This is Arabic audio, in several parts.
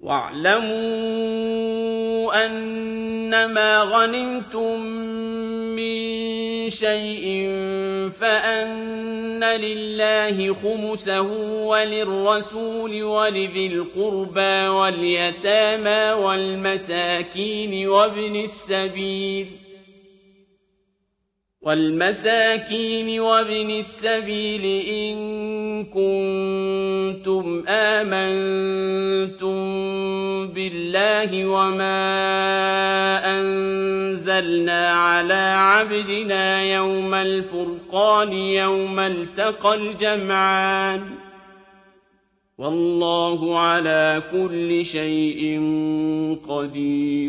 وَاعْلَمُوا أَنَّمَا غَنِمْتُم مِّن شَيْءٍ فَأَنَّ لِلَّهِ خُمُسَهُ وَلِلرَّسُولِ وَلِذِي الْقُرْبَىٰ وَالْيَتَامَىٰ وَالْمَسَاكِينِ وَابْنِ السَّبِيلِ إِن كُنتُمْ آمَنتُم بِاللَّهِ وَمَا أَنزَلْنَا عَلَىٰ عَبْدِنَا يَوْمَ الْفُرْقَانِ يَوْمَ الْتَقَى الْجَمْعَانِ ۗ وَاللَّهُ عَلَىٰ كُلِّ شَيْءٍ قَدِيرٌ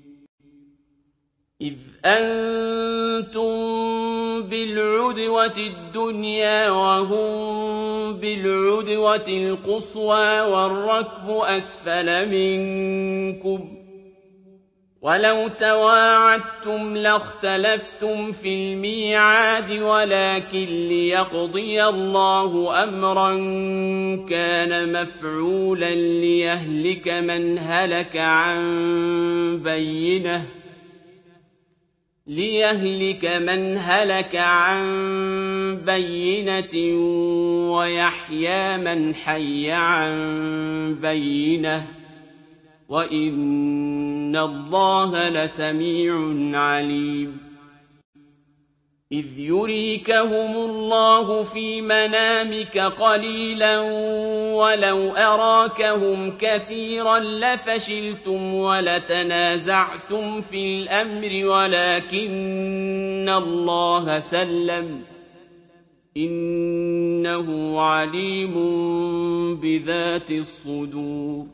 إِذْ أَنتُم بِالْعُدْوَةِ الدُّنْيَا وَهُم بِالْعُدْوَةِ الْقُصْوَىٰ وَالرَّكْبُ أَسْفَلَ مِنكُمْ ۚ وَلَوْ تَوَاعَدتُّمْ لَاخْتَلَفْتُمْ فِي الْمِيعَادِ وَلَٰكِن لِّيَقْضِيَ اللَّهُ أَمْرًا كَانَ مَفْعُولًا لِّيَهْلِكَ مَنْ هَلَكَ عَن بَيِّنَةٍ وَيَحْيَىٰ مَنْ حَيَّ عَن بَيِّنَةٍ ۗ وَإِنَّ اللَّهَ لَسَمِيعٌ عَلِيمٌ إِذْ يُرِيكَهُمُ اللَّهُ فِي مَنَامِكَ قَلِيلًا وَلَوْ أَرَاكَهُمْ كَثِيرًا لَّفَشِلْتُمْ وَلَتَنَازَعْتُمْ فِي الْأَمْرِ وَلَٰكِنَّ اللَّهَ سَلَّمَ ۗ إِنَّهُ عَلِيمٌ بِذَاتِ الصُّدُورِ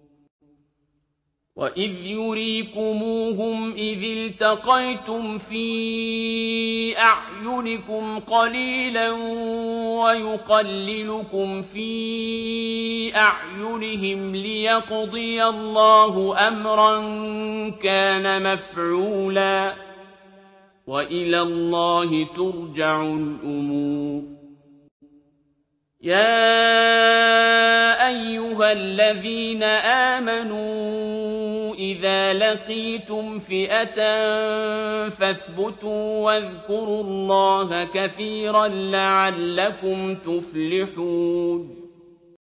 وَإِذْ يُرِيكُمُوهُمْ إِذِ الْتَقَيْتُمْ فِي أَعْيُنِكُمْ قَلِيلًا وَيُقَلِّلُكُمْ فِي أَعْيُنِهِمْ لِيَقْضِيَ اللَّهُ أَمْرًا كَانَ مَفْعُولًا ۗ وَإِلَى اللَّهِ تُرْجَعُ الْأُمُورُ يَا أَيُّهَا الَّذِينَ آمَنُوا إِذَا لَقِيتُمْ فِئَةً فَاثْبُتُوا وَاذْكُرُوا اللَّهَ كَثِيرًا لَّعَلَّكُمْ تُفْلِحُونَ